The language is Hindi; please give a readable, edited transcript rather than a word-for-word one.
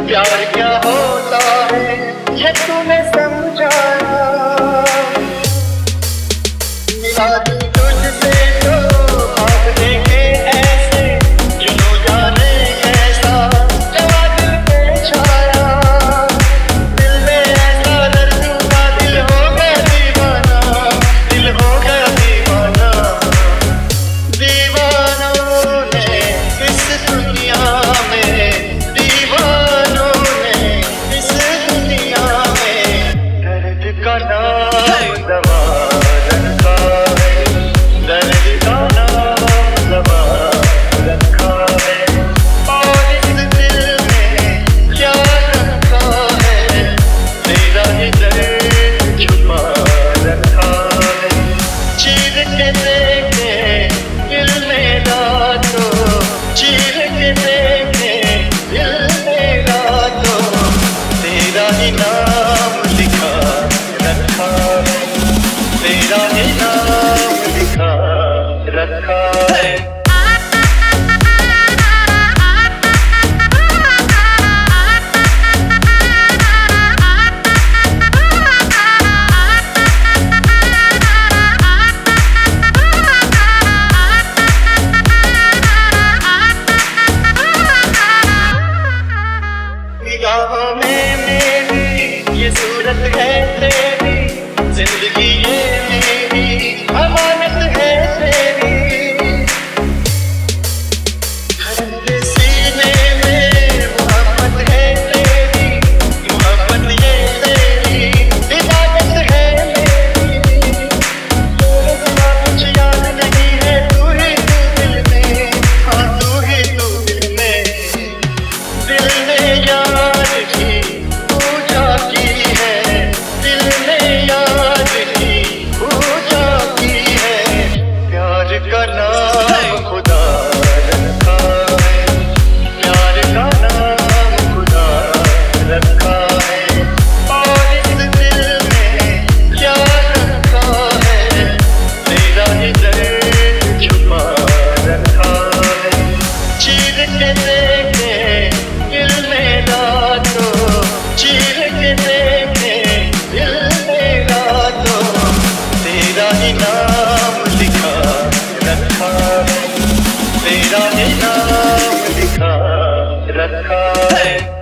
प्यार क्या होता है ये तूने समझाया। मिला दी तुझसे तो भागने के ऐसे जुनून जाने कैसा जवा दिल पे छाया। दिल में ऐसा दर्द हुआ दिल हो गया दीवाना, दिल हो गया दीवाना। दीवानों ने इस दुनिया में, दीवानों ने इस दुनिया में दर्द का नाम दवा रखा है, दर्द का नाम दवा रखा है। और इस दिल में क्या रखा है तेरा ही दर्द छुपा रखा है। चीर के देखे दिल मेरा तो, चीर के देखे दिल मेरा तो तेरा ही नाम लिखा रखा है, तेरा ही नाम लिखा रखा है। निगाहों में मेरी ये सूरत है तेरी, जिंदगी ये मेरी अमानत है तेरी। हर सीने में मोहब्बत है तेरी, मोहब्बत ये तेरी इबादत है मेरी। तेरे सिवा कुछ याद नहीं है, तू ही तू दिल में, हाँ तू ही तू दिल में। दिल ने याद की पूजा की है, दिल ने याद की पूजा की है। प्यार का नाम खुदा रखा है, प्यार का नाम खुदा रखा है। और इस दिल में क्या रखा है तेरा ही दर्द छुपा रखा है। चीर के देखे दिल मेरा तो, चीर के देखे दिल मेरा तो तेरा ही नाम लिखा रखा है, तेरा ही नाम लिखा रखा है।